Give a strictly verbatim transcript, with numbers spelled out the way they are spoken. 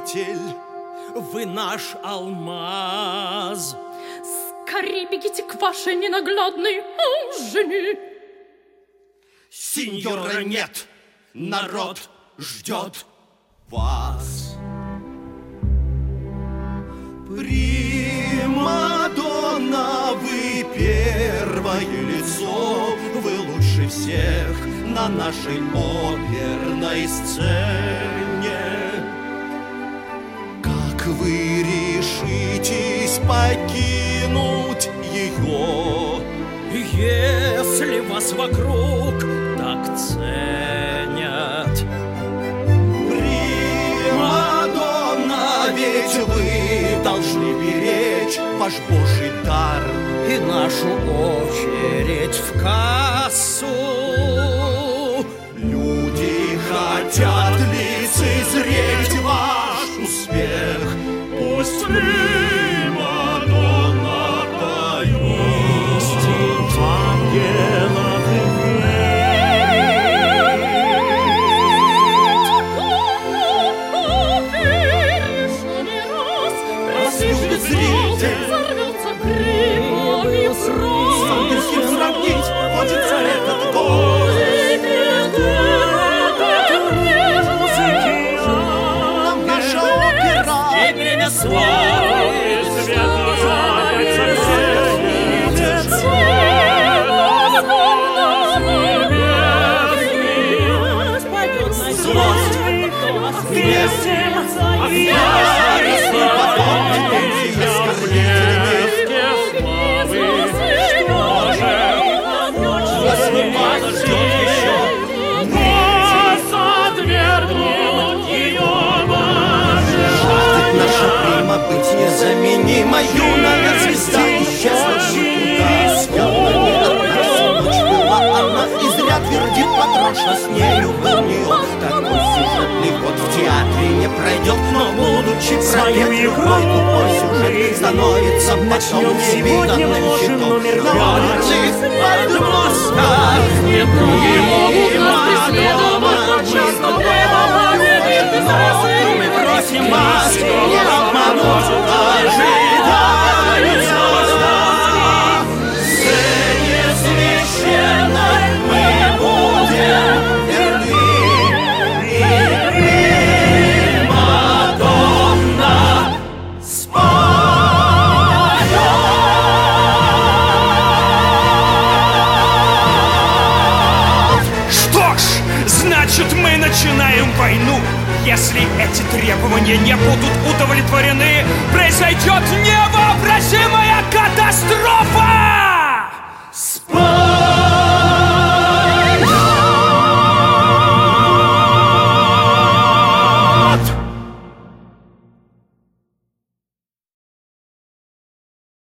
искупитель. Вы наш алмаз. Скорей бегите к вашей ненаглядной жене. Сеньора, нет, народ ждет вас. Примадонна, вы первое лицо, вы лучше всех на нашей оперной сцене. Как вы решитесь покинуть ее, если вас вокруг так ценят? Примадонна, ведь вы должны беречь ваш божий дар и нашу очередь в кассу. Люди хотят лицезреть ваш успех. Пусть Примадонна поет ангелов послушает зритель. Взорвется криками в рот. С ангельским сравнить хочется этот год. Нам наша опера и принесла злость, гнев, ярость и потом претензии оскорбительные. Если вас ждет еще, Нас отвергнут ее мажа. жаждет наша прима быть незаменимой. Юная звезда исчезла никуда. Явно не от нас ночь была она, и зря твердит потрошно, с нею был не он. Такой сюжетный ход в театре не пройдет, но будучи пропет, любой тупой сюжет становится потом невиданным хитом. Номерных подмостках не могут нас преследовать, но часто мы просим вас не обмануть ожидания звезда. Сцене священной мы будем верны, и Примадонна споет. Что ж, значит, мы начинаем войну. Если эти требования не будут удовлетворены, произойдет невообразимое.